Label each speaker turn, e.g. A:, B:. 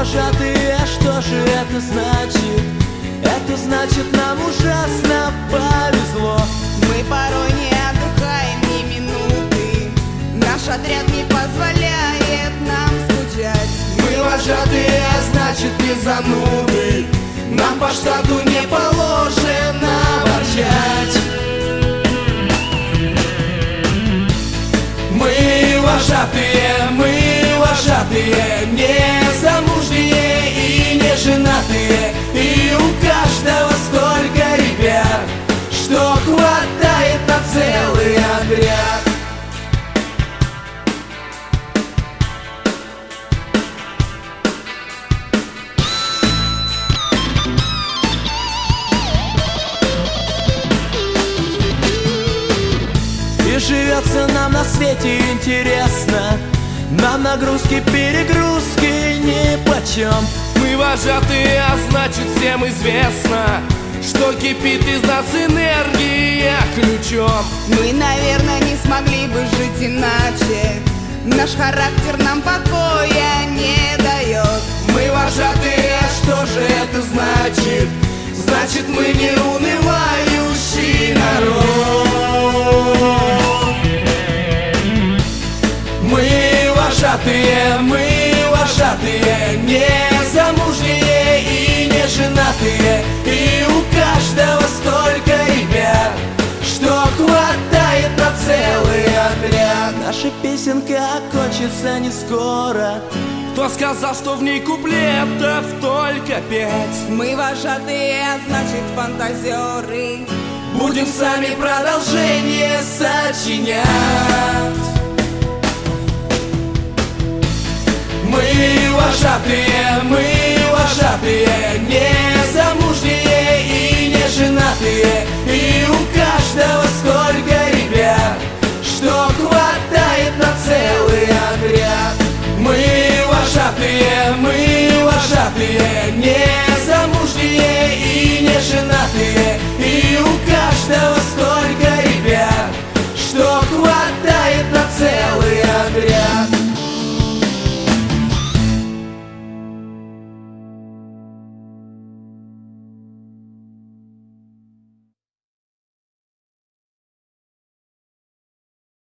A: вожатые, что же это значит? Это значит, нам ужасно повезло.
B: Мы порой не отдыхаем ни минуты, наш отряд не позволяет нам скучать.
A: Мы вожатые, а значит не зануды, нам по штату не положено ворчать. Мы вожатые, не замужние и не женатые, и у каждого столько ребят, что хватает на целый отряд. И живется нам на свете интересно, нам нагрузки-перегрузки нипочем.
C: Мы вожатые, а значит всем известно, что кипит из нас энергия ключом.
B: Мы, наверное, не смогли бы жить иначе, наш характер нам покоя не дает.
A: Мы вожатые, а что же это значит? Значит, мы не унывающий народ. Мы вожатые, не замужние и не женатые, и у каждого столько ребят, что хватает на целый отряд. Наша песенка окончится не скоро.
C: Кто сказал, что в ней куплетов только 5?
B: Мы вожатые, а значит фантазеры,
A: будем сами продолжение сочинять. Мы вожатые, не замужние и не женатые, и у каждого столько ребят, что хватает на целый отряд. Мы вожатые, не